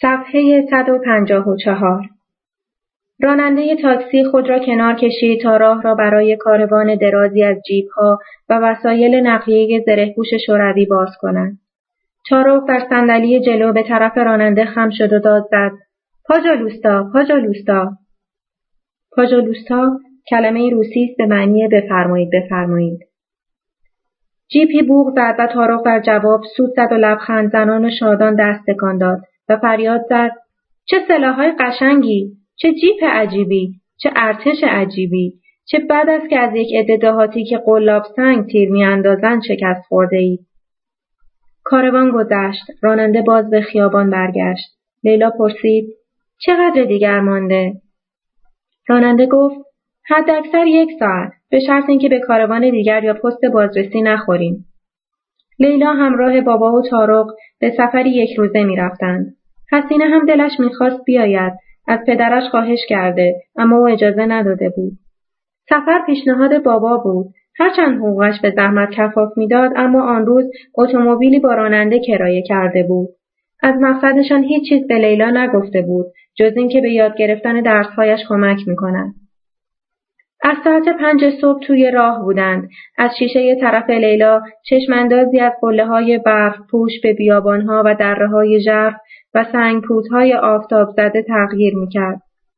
صفحه 154. راننده تاکسی خود را کنار کشید تا راه را برای کاروان درازی از جیپ‌ها و وسایل نقلیه زره‌پوش شوروی باز کند. چارق در صندلی جلو به طرف راننده خم شد و داد زد: پاجالوستا، پاجالوستا. پاجالوستا کلمه روسی است به معنی بفرمایید، بفرمایید. جیپی بوق زد و چارق در جواب سوت زد و لبخند زنان و شادان دست تکان داد و فریاد زد: چه سلاح‌های قشنگی، چه جیپ عجیبی، چه ارتش عجیبی، چه بد است که از یک عده دهاتی که قلاب سنگ تیر می‌اندازند شکست خورده‌اید. کاروان گذشت، راننده باز به خیابان برگشت. لیلا پرسید: چقدر دیگر مانده؟ راننده گفت: حداکثر 1 ساعت، به شرط اینکه به کاروان دیگر یا پست بازرسی نخوریم. لیلا همراه بابا و طارق به سفری 1 روزه می‌رفتند. حسینه هم دلش می‌خواست بیاید، از پدرش خواهش کرده، اما او اجازه نداده بود. سفر پیشنهاد بابا بود، هرچند حقوقش به زحمت کفاف می‌داد، اما آن روز اتومبیلی با راننده کرایه کرده بود. از مقصدشان هیچ چیز به لیلا نگفته بود، جز اینکه به یاد گرفتن درس‌هایش کمک می‌کند. از ساعت 5 صبح توی راه بودند. از شیشه طرف لیلا چشماندازی از قله‌های برف پوش به بیابان‌ها و دره‌های ژرف و سنگ‌پودهای آفتاب زده تغییر می‌کرد.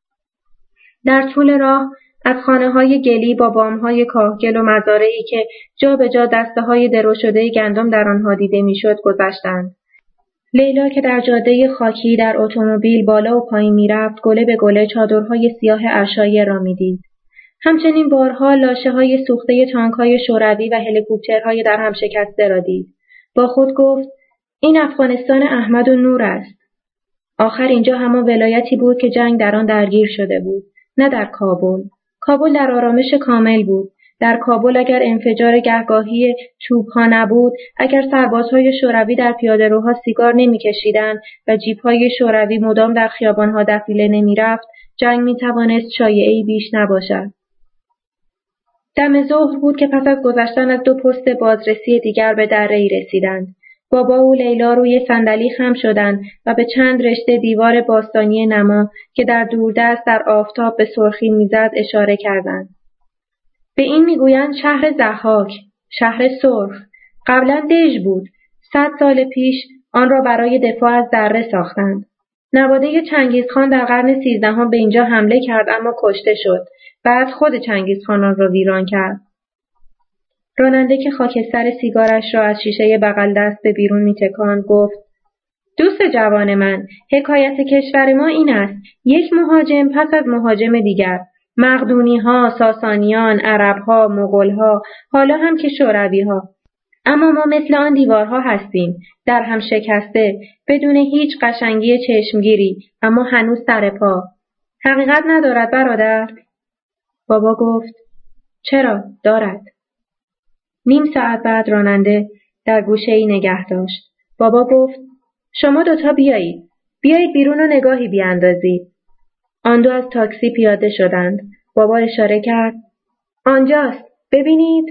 در طول راه از خانه‌های گلی با بام‌های کاهگل و مزارعی که جا به جا دسته‌های درو شده گندم در آنها دیده می‌شد گذشتند. لیلا که در جاده خاکی در اتومبیل بالا و پایین می‌رفت، گله به گله چادرهای سیاه عشایه را می‌دید. همچنین بارها لاشه‌های سوخته تانک‌های شوروی و هلیکوپترهای در هم شکسته را دید. با خود گفت: این افغانستان احمد و نور است. آخر اینجا همان ولایتی بود که جنگ در آن درگیر شده بود، نه در کابل. کابل در آرامش کامل بود. در کابل اگر انفجار گهگاهی چوب‌ها نبود، اگر سربازهای شوروی در پیاده‌روها سیگار نمی‌کشیدند و جیپ‌های شوروی مدام در خیابان‌ها دفیله نمی‌رفت، جنگ می‌توانست شایعه‌ای بیش نباشد. دم ظهر بود که پس از گذشتن از 2 پست بازرسی دیگر به دره‌ای رسیدند. بابا و لیلا روی صندلی خم شدند و به چند رشته دیوار باستانی نما که در دوردست در آفتاب به سرخی میزد اشاره کردند. به این میگویند شهر ضحاک، شهر سرخ. قبلا دژ بود. 100 سال پیش آن را برای دفاع از دره ساختند. نواده چنگیزخان در قرن 13 به اینجا حمله کرد اما کشته شد. بعد خود چنگیزخان آن را ویران کرد. راننده که خاکستر سیگارش را از شیشه بغل دست به بیرون می‌تکاند گفت: دوست جوان من، حکایت کشور ما این است: 1 مهاجم پس از مهاجم دیگر. مقدونی‌ها، ساسانیان، عرب‌ها، مغول‌ها، حالا هم که شوروی‌ها. اما ما مثل آن دیوارها هستیم، در هم شکسته، بدون هیچ قشنگی چشمگیری، اما هنوز سر پا. حقیقت ندارد برادر؟ بابا گفت: چرا؟ دارد. نیم ساعت بعد راننده در گوشه‌ای نگه داشت. بابا گفت: شما 2 بیایید. بیایید بیرون و نگاهی بیاندازید. آن 2 از تاکسی پیاده شدند. بابا اشاره کرد: آنجاست. ببینید.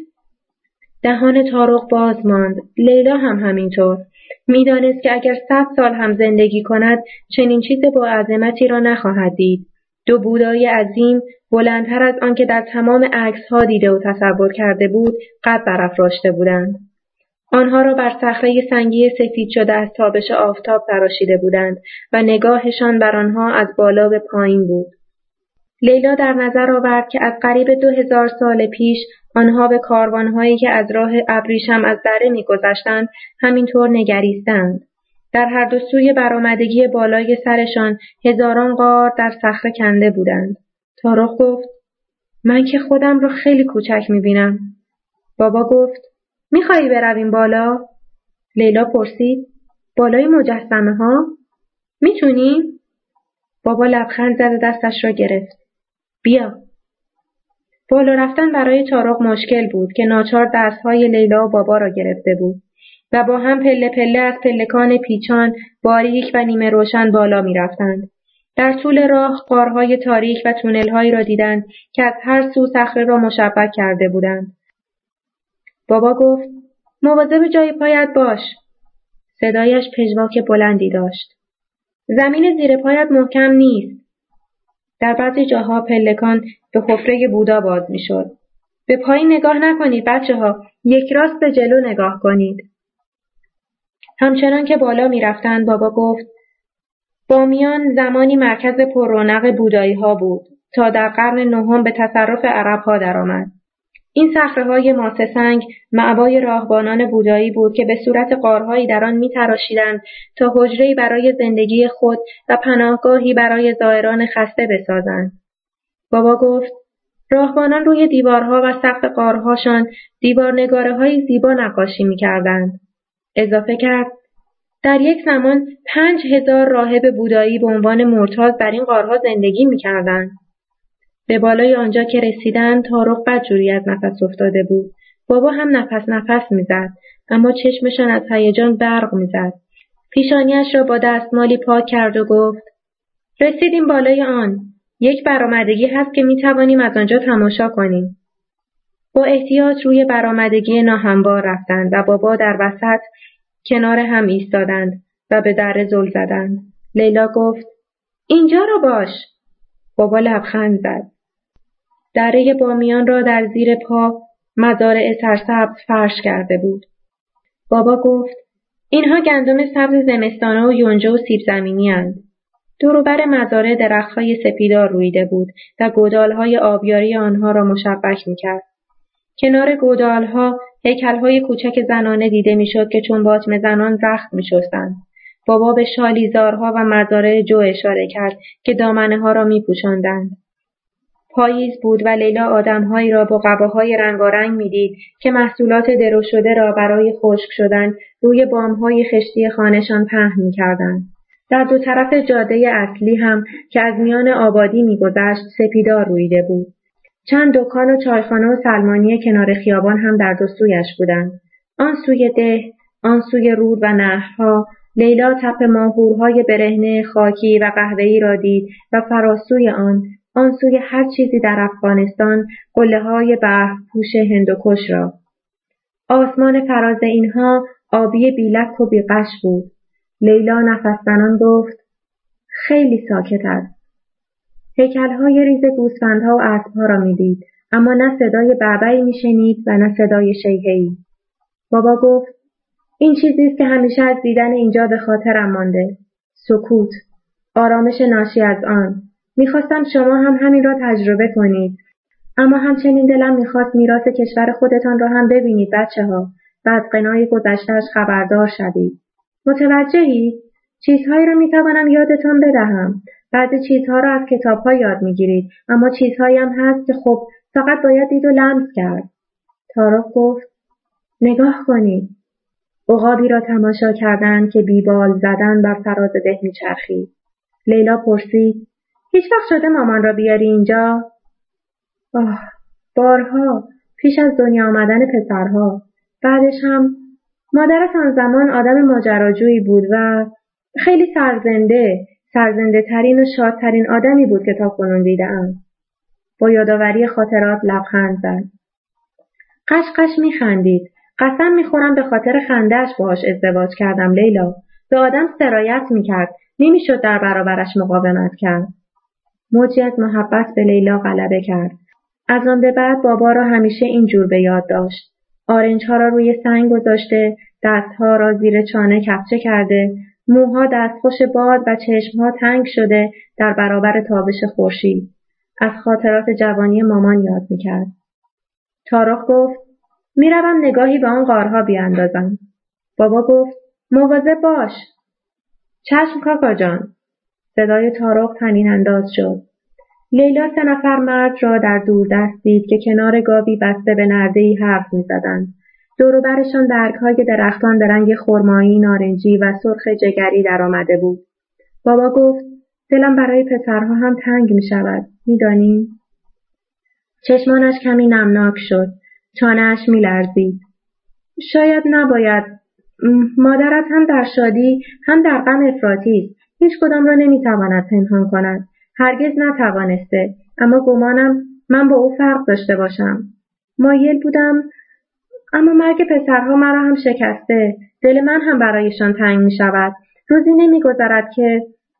دهان طارق باز ماند. لیلا هم همینطور. می‌دانست که اگر 100 سال هم زندگی کند چنین چیز با عظمتی را نخواهد دید. 2 بودای عظیم، بلندتر از آن که در تمام عکس‌ها دیده و تصور کرده بود، قد برافراشته بودند. آنها را بر صخره سنگی سفید شده از تابش آفتاب تراشیده بودند و نگاهشان بر آنها از بالا به پایین بود. لیلا در نظر آورد که از قریب 2000 سال پیش آنها به کاروان‌هایی که از راه ابریشم از دره می‌گذشتند همینطور نگریستند. در هر 2 سوی برآمدگی بالای سرشان هزاران غار در صخره کنده بودند. طارق گفت: من که خودم را خیلی کوچک می‌بینم. بابا گفت: می‌خوایی برویم بالا؟ لیلا پرسید: بالای مجسمه ها؟ می‌تونیم؟ بابا لبخند زد و دستش را گرفت. بیا. بالا رفتن برای طارق مشکل بود که ناچار دست‌های لیلا و بابا را گرفته بود و با هم پله پله از پلکان پیچان، باریک و نیمه روشن بالا می‌رفتند. در طول راه غارهای تاریک و تونل‌هایی را دیدند که از هر سو صخره را مشبک کرده بودند. بابا گفت: مواظب جای پایت باش. صدایش پژواک بلندی داشت. زمین زیر پایت محکم نیست. در بعضی جاها پلکان به حفره بودا باز میشد. به پایین نگاه نکنید بچه‌ها، یک راست به جلو نگاه کنید. همچنان که بالا می‌رفتند بابا گفت بامیان زمانی مرکز پررونق بودایی‌ها بود تا در قرن نهم به تصرف عرب‌ها درآمد. این صخره‌های ماسه سنگ مأوای راهبانان بودایی بود که به صورت غارهایی در آن می‌تراشیدند تا حجره‌ای برای زندگی خود و پناهگاهی برای زائران خسته بسازند. بابا گفت راهبانان روی دیوارها و سقف غارهاشان دیوارنگاره‌های زیبا نقاشی می‌کردند. اضافه کرد در یک زمان 5000 راهب بودایی به عنوان مرتاض در این غارها زندگی می‌کردند. به بالای آنجا که رسیدند تارق بدجوری از نفس افتاده بود. بابا هم نفس می‌زد، اما چشمشان از هیجان برق می‌زد. پیشانیش را با دستمالی پاک کرد و گفت رسیدیم بالای آن. یک برآمدگی هست که می‌توانیم از آنجا تماشا کنیم. با احتیاط روی برآمدگی ناهموار رفتند و بابا در وسط کنار هم ایستادند و به دره زل زدند. لیلا گفت اینجا رو باش. بابا لبخند زد. دره بامیان را در زیر پا مزارع سرسبز فرش کرده بود. بابا گفت اینها گندم سبز زمستانه و یونجه و سیب زمینی اند. دور و بر مزارع درخت‌های سپیدار رویده بود و گودال‌های آبیاری آنها را مشبک می‌کرد. کنار گودال‌ها هیکل‌های کوچک زنانه دیده می‌شد که چون باطمه زنان رخت می‌شستند. بابا به شالیزارها و مزارع جو اشاره کرد که دامنه‌ها را می‌پوشاندند. پاییز بود و لیلا آدم‌هایی را با قباهای رنگارنگ می‌دید که محصولات درو شده را برای خشک شدن روی بام‌های خشتی خانه‌شان پهن می‌کردند. در دو طرف جاده اصلی هم که از میان آبادی می‌گذشت سپیدار رویده بود. چند دکان و چایخانه و سلمانی کنار خیابان هم در دو سویش بودند. آن سوی ده، آن سوی رود و نهرها، لیلا تپ ماهورهای برهنه خاکی و قهوه‌ای را دید و فراسوی آن سوی هر چیزی در افغانستان قله‌های برفپوش هندوکش را. آسمان فراز اینها آبی بیلک و بیغش بود. لیلا نفس زنان گفت خیلی ساکت است. هیکل‌های ریز گوسفندها و اسب‌ها را می‌دید، اما نه صدای بعبعی می‌شنید و نه صدای شیهه‌ای. بابا گفت این چیزی است که همیشه از دیدن اینجا به خاطرم مانده. سکوت، آرامش ناشی از آن. می‌خواستم شما هم همین را تجربه کنید. اما همچنین دلم می‌خواست میراث کشور خودتان را هم ببینید بچه‌ها و از غنای گذشته‌اش خبردار شوید. متوجهید؟ چیزهایی را می‌توانم یادتان بدهم. بعضی چیزها را از کتاب‌ها یاد می‌گیرید، اما چیزهایی هم هست که خب فقط باید دید و لمس کرد. تارق گفت نگاه کنید. عقابی را تماشا کردند که بیبال زدن بر فراز ده می‌چرخید. لیلا پرسید هیچ وقت شده مامان را بیاری اینجا؟ بارها پیش از دنیا آمدن پسرها. بعدش هم مادرش آن زمان آدم ماجراجویی بود و خیلی سرزنده ترین و شادترین آدمی بود که تا کنون دیده‌ام. با یادآوری خاطرات لبخند زد. قشقش میخندید. قسم میخورم به خاطر خنده‌اش باهاش ازدواج کردم لیلا. به آدم سرایت میکرد. نمیشد در برابرش مقاومت کرد. موجی از محبت به لیلا غلبه کرد. از آن به بعد بابا را همیشه اینجور به یاد داشت. آرنج‌ها را روی سنگ گذاشته، دستها را زیر چانه کفچه کرده، موها دستخوش باد و چشمها تنگ شده در برابر تابش خورشید. از خاطرات جوانی مامان یاد میکرد. تارق گفت میروم نگاهی به آن غارها بیاندازم. بابا گفت مواظب باش. چشم کاکا جان. صدای تارق طنین انداز شد. لیلا 3 نفر مرد را در دوردست دید که کنار گاوی بسته به نرده‌ای حرف می‌زدند. دور و برشان برگ‌های درختان به رنگ خرمایی، نارنجی و سرخ جگری درآمده بود. بابا گفت دلم برای پسرها هم تنگ می‌شود. می‌دانی؟ چشمانش کمی نمناک شد. چانه‌اش می‌لرزید. شاید نباید. مادرت هم در شادی هم در غم افراطی است. هیچ کدام را نمی‌تواند پنهان کند. هرگز نتوانسته، اما گمانم من با او فرق داشته باشم. مایل بودم، اما مرگ پسرها مرا هم شکسته. دل من هم برایشان تنگ می شود. روزی نمی گذرد که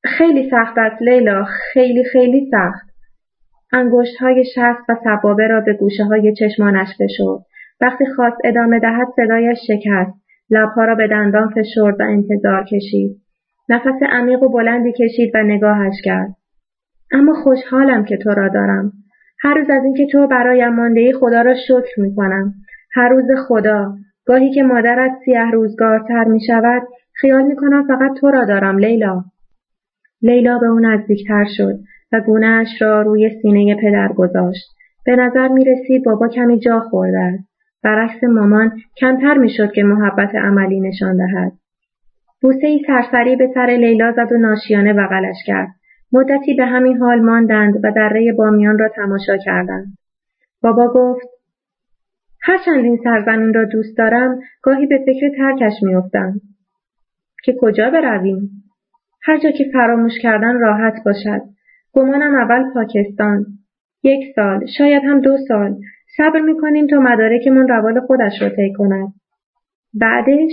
خیلی سخت است لیلا، خیلی خیلی سخت. انگشت‌های شست و سبابه را به گوشه‌های چشمانش فشرد. وقتی خواست ادامه دهد صدایش شکست. لب‌ها را به دندان فشرد و انتظار کشید. نفس عمیق و بلندی کشید و نگاهش کرد. اما خوشحالم که تو را دارم. هر روز از اینکه تو برایم مانده‌ای خدا را شکر می‌کنم. هر روز خدا. گاهی که مادرت سیاه روزگارتر می‌شود، خیال می‌کنم فقط تو را دارم لیلا. لیلا به او نزدیکتر شد و گونه‌اش را روی سینه پدر گذاشت. به نظر می‌رسید بابا کمی جا خورده است. برعکس مامان کمتر می‌شد که محبت عملی نشان دهد. بوسه‌ای سرسری به سر لیلا زد و ناشیانه بغلش کرد. مدتی به همین حال ماندند و دره بامیان را تماشا کردند. بابا گفت: هرچند این سرزمین را دوست دارم، گاهی به فکر ترکش می‌افتم. که کجا برویم؟ هر جا که فراموش کردن راحت باشد. گمانم اول پاکستان. 1 سال، شاید هم 2 سال. صبر می‌کنیم تا مدارکمان روال خودش را طی کند. بعدش؟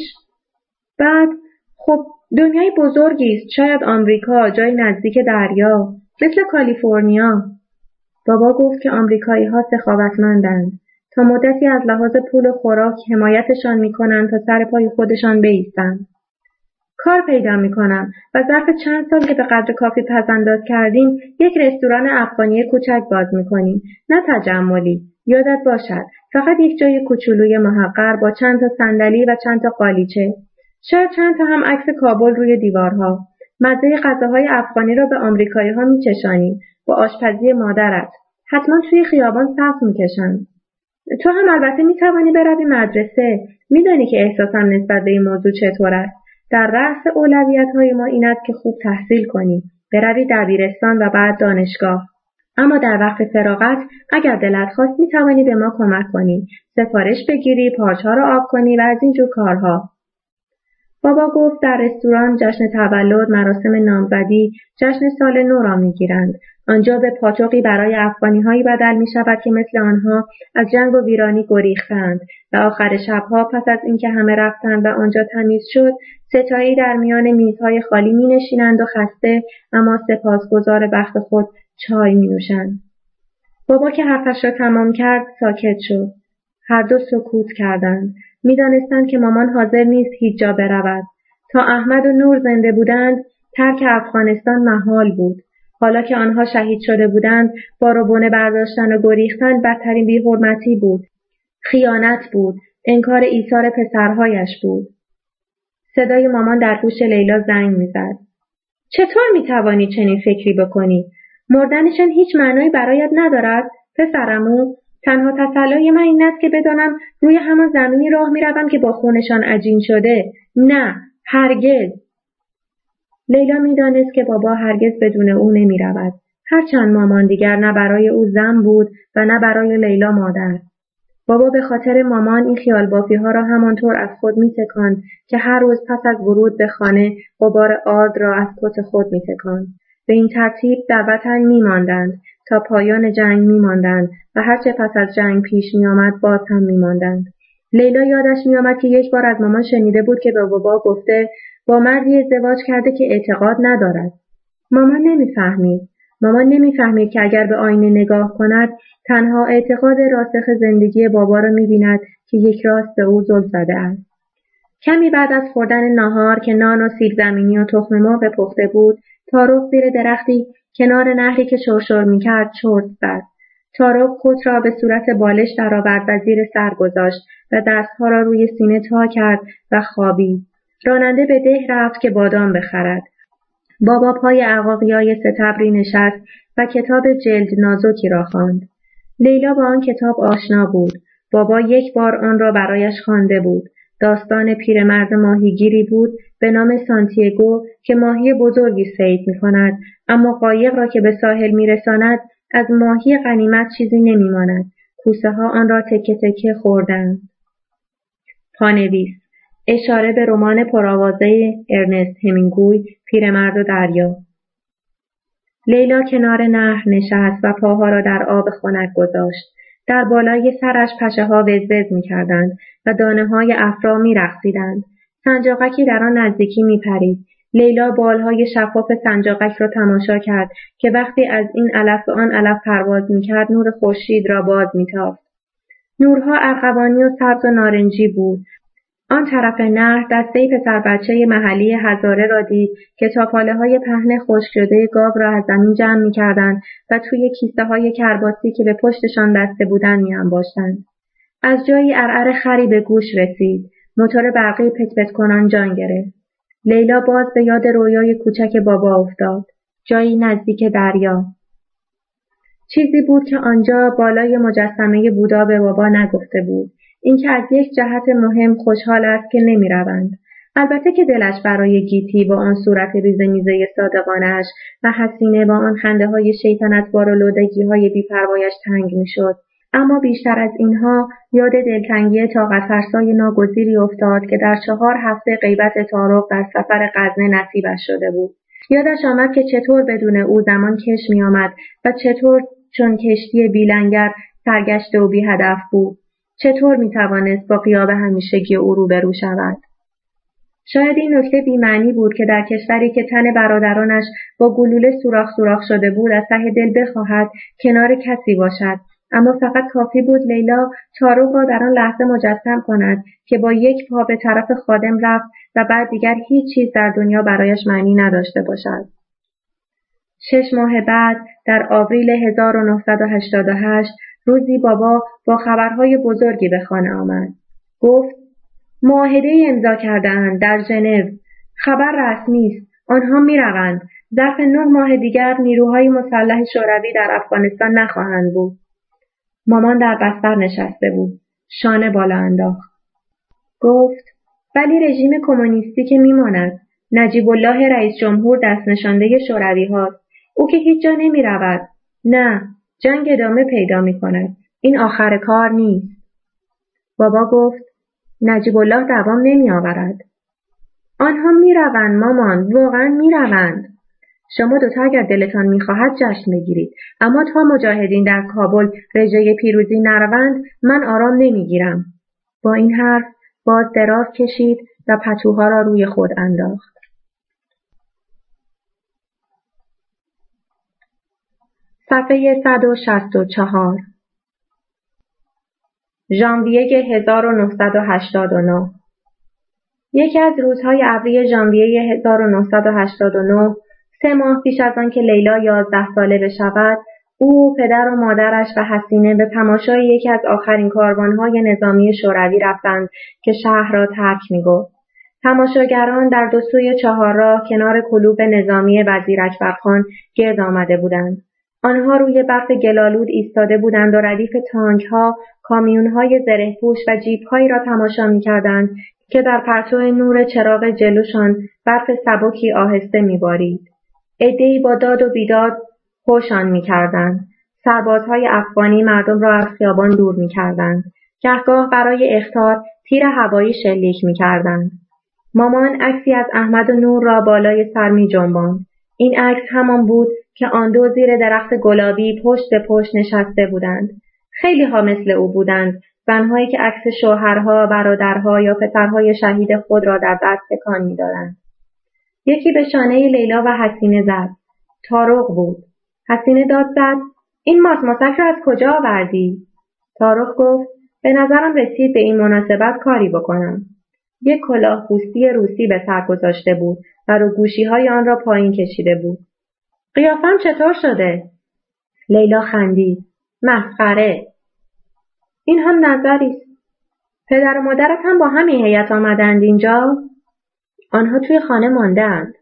بعد خب دنیای بزرگی است، شاید آمریکا، جای نزدیک دریا، مثل کالیفرنیا. بابا گفت که آمریکایی‌ها سخاوتمندند. تا مدتی از لحاظ پول و خوراک حمایتشان می‌کنند تا سر پای خودشان بایستند. کار پیدا می‌کنم و ظرف چند سال که به قدر کافی پس‌انداز کردیم، یک رستوران افغانی کوچک باز می‌کنیم. نه تجملی، یادت باشد، فقط یک جای کوچولوی محقر با چند تا صندلی و چند تا قالیچه. شاید چند تا هم عکس کابل روی دیوارها. مزه غذاهای افغانی را به آمریکایی‌ها می‌چشانیم با آشپزی مادرت. حتما توی خیابان صف می‌کشند. تو هم البته می‌توانی بروی مدرسه. می‌دانی که احساسم نسبت به این موضوع چطور است. در رأس اولویت‌های ما این است که خوب تحصیل کنی، بروی دبیرستان و بعد دانشگاه. اما در وقت فراغت اگر دلت خواست می‌توانی به ما کمک کنی، سفارش بگیری، پارچه‌ها را آب کنی و از این جور کارها. بابا گفت در رستوران جشن تولد، مراسم نامزدی، جشن سال نو را می‌گیرند. آنجا به پاتوقی برای افغانی‌هایی بدل می‌شود که مثل آنها از جنگ و ویرانی گریختند و آخر شب‌ها پس از اینکه همه رفتند و آنجا تمیز شد، ستایی در میان میزهای خالی می‌نشینند و خسته اما سپاسگزار بخت خود چای می‌نوشند. بابا که حرفش را تمام کرد ساکت شد. هر دو سکوت کردند. می‌دانستند که مامان حاضر نیست هیچ جا برود. تا احمد و نور زنده بودند، ترک افغانستان محال بود. حالا که آنها شهید شده بودند، بار و بونه برداشتن و گریختن بدترین بی‌حرمتی بود. خیانت بود. انکار ایثار پسرهایش بود. صدای مامان در گوش لیلا زنگ می‌زد. چطور می‌توانی چنین فکری بکنی؟ مردنشان هیچ معنایی برایت ندارد؟ پسرمو، تنها تسلای من این است که بدانم روی همان زمینی راه می‌روم که با خونشان عجین شده. نه، هرگز. لیلا می‌دانست که بابا هرگز بدون او نمی‌رود. هرچند مامان دیگر نه برای او زن بود و نه برای لیلا مادر. بابا به خاطر مامان این خیال بافی‌ها را همانطور از خود می‌تکاند که هر روز پس از ورود به خانه غبار آرد را از کت خود می‌تکاند. به این ترتیب در وطن می‌ماندند تا پایان جنگ می‌ماندند و هرچه پس از جنگ پیش می‌آمد باز هم می‌ماندند. لیلا یادش می‌آمد که یک بار از مامان شنیده بود که به بابا گفته با مردی ازدواج کرده که اعتقاد ندارد. مامان نمی‌فهمید که اگر به آینه نگاه کند تنها اعتقاد راسخ زندگی بابا را می‌بیند که یک راست به او زل زده است. کمی بعد از خوردن ناهار که نان و سیب زمینی و تخم مرغ پخته بود، طارق زیر درختی کنار نهری که شرشر می‌کرد چرت زد. طارق کت را به صورت بالش درآورد و زیر سر گذاشت و دستها را روی سینه تا کرد و خوابید. راننده به ده رفت که بادام بخرد. بابا پای عقاقیای ستبری نشست و کتاب جلد نازکی را خواند. لیلا با آن کتاب آشنا بود. بابا یک بار آن را برایش خوانده بود. داستان پیرمرد ماهیگیری بود به نام سانتیاگو که ماهی بزرگی صید می‌کند، اما قایق را که به ساحل می‌رساند از ماهی غنیمت چیزی نمی‌ماند. کوسه‌ها آن را تکه تکه خوردند. پانویس: اشاره به رمان پرآوازه ارنست همینگوی، پیرمرد و دریا. لیلا کنار نهر نشست و پاها را در آب خنک گذاشت. در بالای سرش پشه‌ها وزوز می‌کردند و دانه‌های افرا می‌رقصیدند. سنجاقکی در آن نزدیکی می‌پرید. لیلا بالهای شفاف سنجاقک را تماشا کرد که وقتی از این علف به آن علف پرواز می‌کرد نور خورشید را باز می‌تافت. نورها ارغوانی و سبز و نارنجی بود. آن طرف نهر دسته‌ای پسر بچه محلی هزاره را دید که تاپاله‌های پهن خشک شده گاو را از زمین جمع می‌کردند و توی کیسه‌های کرباسی که به پشتشان بسته بودند می‌انباشتند. از جایی عرعر خری به گوش رسید. موتور برقی پت کنان جان گرفت. لیلا باز به یاد رویای کوچک بابا افتاد. جایی نزدیک دریا. چیزی بود که آنجا بالای مجسمه بودا به بابا نگفته بود. اینکه از یک جهت مهم خوشحال است که نمی‌روند. البته که دلش برای گیتی با آن صورت ریزمیزه صادقانه‌اش و حسینه با آن خنده‌های شیطنت‌بار و لودگی‌های بی‌پروایش تنگ می‌شد. اما بیشتر از اینها یاد دلتنگی طاقت فرسای ناگزیری افتاد که در 4 هفته غیبت طارق در سفر غزنه نصیبش شده بود. یادش آمد که چطور بدون او زمان کش می‌آمد و چطور چون کشتی بیلنگر سرگشته و بی هدف بود. چطور می‌توانست با غیاب همیشگی او روبرو شود؟ شاید این نکته بی‌معنی بود که در کشوری که تن برادرانش با گلوله سوراخ شده بود از ته دل بخواهد کنار کسی باشد، اما فقط کافی بود لیلا طارق را در آن لحظه مجسم کند که با یک پا به طرف خادم رفت و بعد دیگر هیچ چیز در دنیا برایش معنی نداشته باشد. 6 ماه بعد در آوریل 1988 روزی بابا با خبرهای بزرگی به خانه آمد. گفت معاهده امضا کرده‌اند در ژنو. خبر رسمی است. آنها می‌روند. ظرف 9 ماه دیگر نیروهای مسلح شوروی در افغانستان نخواهند بود. مامان در بستر نشسته بود. شانه بالا انداخت. گفت ولی رژیم کمونیستی که میماند. نجیب الله رئیس جمهور دست نشانده شوروی هاست. او که هیچ جا نمی رود. نه، جنگ ادامه پیدا می کند. این آخر کار نیست. بابا گفت نجیب الله دوام نمی آورد. آنها می روند مامان، واقعا می روند. شما دوتا اگر دلتان می خواهد جشن بگیرید، اما تا مجاهدین در کابل رژه پیروزی نروند من آرام نمی گیرم. با این حرف باز دراز کشید و پتوها را روی خود انداخت. صفحه 164 ژانویه 1989 یکی از روزهای ابری ژانویه 1989 3 ماه پیش از آن که لیلا 11 ساله بشود، او، پدر و مادرش و حسینه به تماشای یکی از آخرین کاروانهای نظامی شوروی رفتند که شهر را ترک می‌گفت. تماشاگران در دو سوی چهارراه کنار کلوب نظامی وزیر اکبرخان گرد آمده بودند. آنها روی برف گلالود ایستاده بودند و ردیف تانک‌ها، کامیون‌های زره‌پوش و جیپ‌هایی را تماشا می‌کردند که در پرتو نور چراغ جلوشان برف سبکی آهسته می‌بارید. عده‌ای با داد و بیداد هوشان می‌کردند. سربازهای افغانی مردم را از خیابان دور می‌کردند. گهگاه برای اخطار تیر هوایی شلیک می‌کردند. مامان عکسی از احمد و نور را بالای سر می‌جنباند. این عکس همان بود که آن دو زیر درخت گلابی پشت به پشت نشسته بودند. خیلی ها مثل او بودند، زنهایی که عکس شوهرها، برادرها یا پسرهای شهید خود را در دست تکان می‌دادند. یکی به شانه لیلا و حسینه زد. طارق بود. حسینه داد زد: این ماسک را از کجا آوردی؟ طارق گفت: به نظرم رسید به این مناسبت کاری بکنم. یک کلاه پوستی روسی به سر گذاشته بود و روگوشی‌های آن را پایین کشیده بود. قیافم چطور شده؟ لیلا خندید. مسخره. این هم نظری است. پدر و مادرت هم با همین هیئت آمدند اینجا؟ آنها توی خانه مانده‌اند.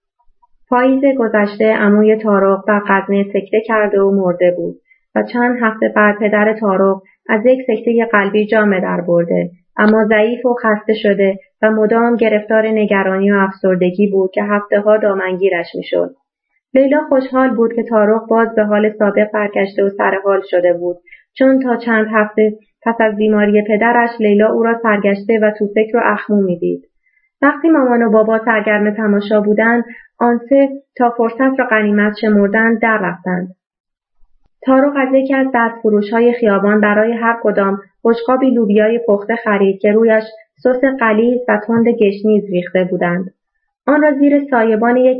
پاییز گذشته عموی طارق در غزنه سکته کرده و مرده بود و چند هفته بعد پدر طارق از یک سکته قلبی جان به در برده، اما ضعیف و خسته شده و مدام گرفتار نگرانی و افسردگی بود که هفته‌ها دامنگیرش می‌شد. لیلا خوشحال بود که طارق باز به حال سابق برگشته و سرحال شده بود، چون تا چند هفته پس از بیماری پدرش لیلا او را سرگشته و تو فکر و اخمو می‌دید. وقتی مامان و بابا سرگرم تماشا بودند، آن سه تا فرصت را غنیمت شمردند در رفتند. طارق از یکی از دستفروش‌های خیابان برای هر کدام بشقابی لوبیای پخته خرید که رویش سس غلیظ و تند گشنیز ریخته بودند. آن را زیر سایبان یک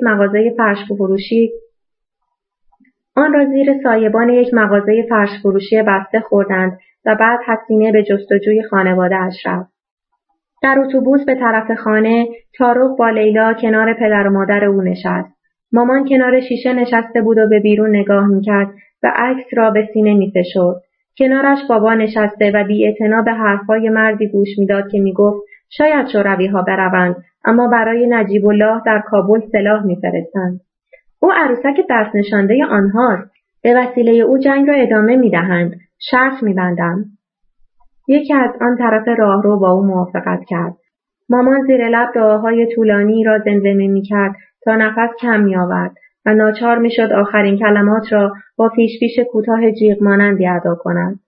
مغازه فرش فروشی بسته خوردند و بعد حسینه به جستجوی خانواده‌اش رفت. در اتوبوس به طرف خانه، طارق با لیلا کنار پدر و مادر او نشست. مامان کنار شیشه نشسته بود و به بیرون نگاه می‌کرد و عکس را به سینه می‌فشرد. کنارش بابا نشسته و بی‌اعتنا به حرف‌های مردی گوش می‌داد که می‌گفت شاید شوروی‌ها بروند، اما برای نجیب الله در کابل سلاح می‌فرستند. او عروسک دست نشانده آنهاست. به وسیله او جنگ را ادامه می‌دهند. شرط می‌بندم. یکی از آن طرف راهرو با او موافقت کرد. مامان زیر لب دعاهای طولانی را زمزمه می‌کرد تا نفس کم می‌آورد و ناچار می‌شد آخرین کلمات را با پیش کوتاه جیغ مانندی ادا کند.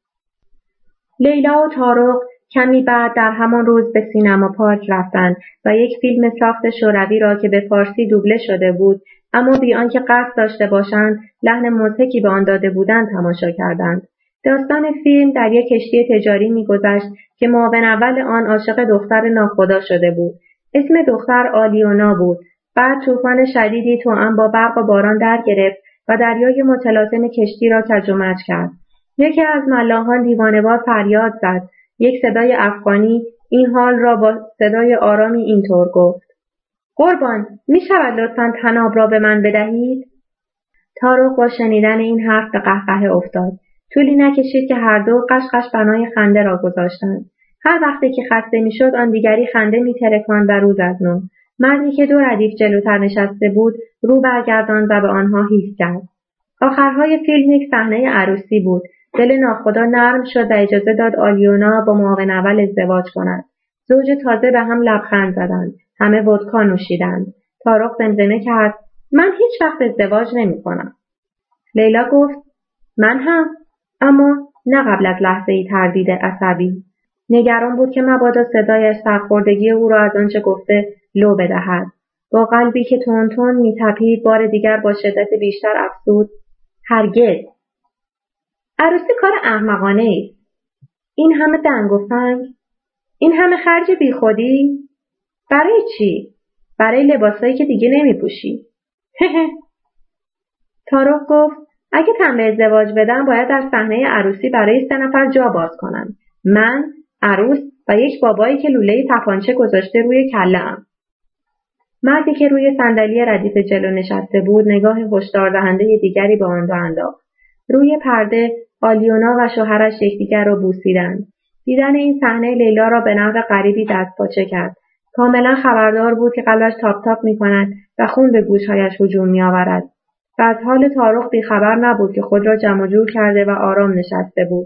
لیلا و طارق کمی بعد در همان روز به سینما پارک رفتند و یک فیلم ساخت شوروی را که به فارسی دوبله شده بود اما بی آنکه قصد داشته باشند لحن مضحکی به آن داده بودند تماشا کردند. داستان فیلم در یک کشتی تجاری می‌گذشت که معاون اول آن عاشق دختر ناخدا شده بود. اسم دختر آلیونا بود. بعد طوفان شدیدی توأم با برق و باران در گرفت و دریای متلاطم کشتی را کج و مج کرد. یکی از ملاحان دیوانه‌وار فریاد زد. یک صدای افغانی این حال را با صدای آرامی اینطور گفت: قربان، می‌شود لطفاً طناب را به من بدهید؟ طارق با شنیدن این حرف به قهقهه افتاد. طولی نکشید که هر دو قشقش بنای خنده را گذاشتند. هر وقتی که خسته میشد آن دیگری خنده می‌ترکاند و روز از نو. مردی که 2 ردیف جلوتر نشسته بود رو برگرداند و به آنها هیس کرد. آخرهای فیلم یک صحنه عروسی بود. دل ناخدا نرم شد و اجازه داد آلیونا با معاون اول ازدواج کند. زوج تازه به هم لبخند زدند. همه ودکا نوشیدند. طارق زمزمه کرد: من هیچ وقت ازدواج نمی‌کنم. لیلا گفت: من هم، اما نه قبل از لحظه‌ای تردید عصبی. نگران بود که مبادا صدایش سرخوردگی او را از آنچه گفته لو بدهد. با قلبی که تون تون می‌تپید بار دیگر با شدت بیشتر افزود: هرگز. عروسی کار احمقانه است. این همه دنگ و فنگ، این همه خرج بیخودی. برای چی؟ برای لباسایی که دیگه نمی‌پوشی. طارق گفت: اگه تن به ازدواج بدم باید در صحنه عروسی برای 3 نفر جا باز کنم. من، عروس و یک بابایی که لوله تپانچه گذاشته روی کله‌ام. مردی که روی صندلی ردیف جلو نشسته بود نگاه هشداردهنده دیگری به آن دو انداخت. روی پرده آلیونا و شوهرش یکدیگر را بوسیدند. دیدن این صحنه لیلا را به نحو غریبی دستپاچه کرد. کاملا خبردار بود که قلبش تاپ تاپ می‌کند و خون به گوش‌هایش هجوم می‌آورد. و از حال طارق بیخبر نبود که خود را جمع جور کرده و آرام نشسته بود.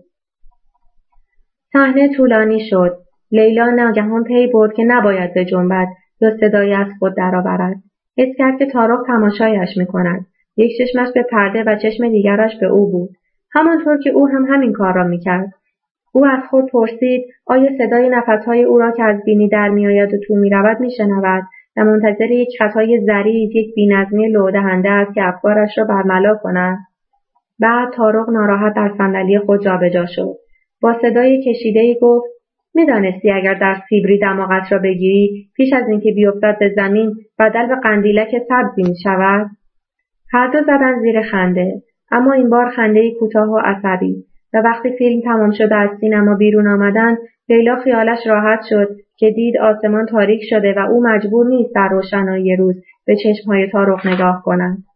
صحنه طولانی شد. لیلا ناگهان پی برد که نباید بجنبد یا صدایی از خود درآورد. حس کرد که طارق تماشایش می‌کند. یک چشمش به پرده و چشم دیگرش به او بود. همانطور که او هم همین کار را می‌کرد. او از خود پرسید آیا صدای نفس‌های او را که از بینی در می‌آید و تو می‌رود می‌شنود و منتظر یک خطای ظریف، یک بی‌نظمی لودهنده است که افکارش را برملا کند؟ بعد طارق ناراحت در صندلی خود جابجا شد. با صدای کشیده‌ای گفت: می‌دانستی اگر در سیبری دماغت را بگیری پیش از اینکه بیفتد به زمین بدل به قندیلک سبزی می‌شود؟ هر دو زدند زیر خنده، اما این بار خنده‌ای کوتاه و عصبی. و وقتی فیلم تمام شد و از سینما بیرون آمدند، لیلا خیالش راحت شد که دید آسمان تاریک شده و او مجبور نیست در روشنایی روز به چشم‌های طارق نگاه کند.